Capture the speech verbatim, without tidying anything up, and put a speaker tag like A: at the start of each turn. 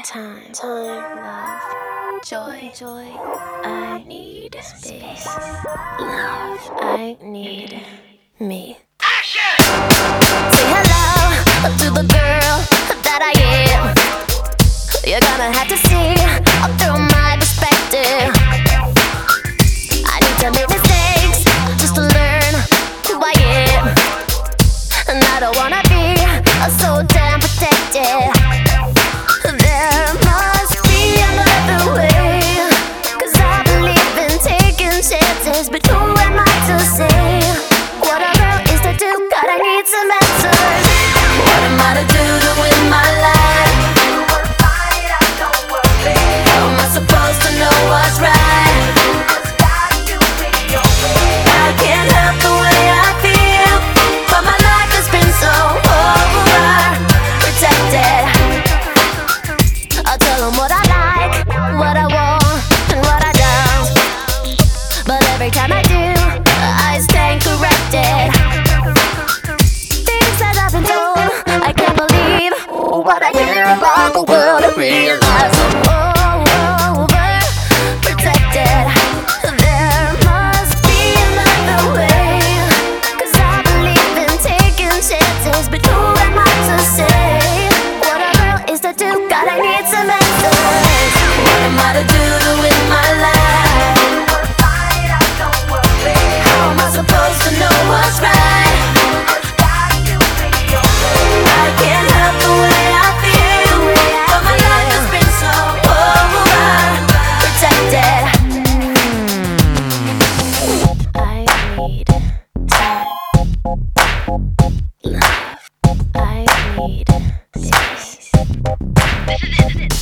A: time, time, love, joy, joy. I need space, love. I need me. Action! Say hello to the girl that I am. You're gonna have to see through my perspective. I need to make mistakes just to learn who I am, and I don't wanna be so damn protected. There must be another way, 'cause I believe in taking chances. But who am I to say what a girl is to do? God, I need some answers. What am I to do to win my life? How am I supposed to know what's right? I can't help the way I feel, but my life has been so overprotected. I'll tell them what I like, what I want, and what I don't. But every time I do, I stand corrected. Things that I've been told, I can't believe what I hear about the world and realize I'm overprotected. There must be another way, 'cause I believe in taking chances. But who am I to say what a girl is to do? God, I need some answers. What am I to do to win my life? How am I supposed to know what's right? I can't help the way I feel, but my life has been so overprotected. I need time, love. I need space.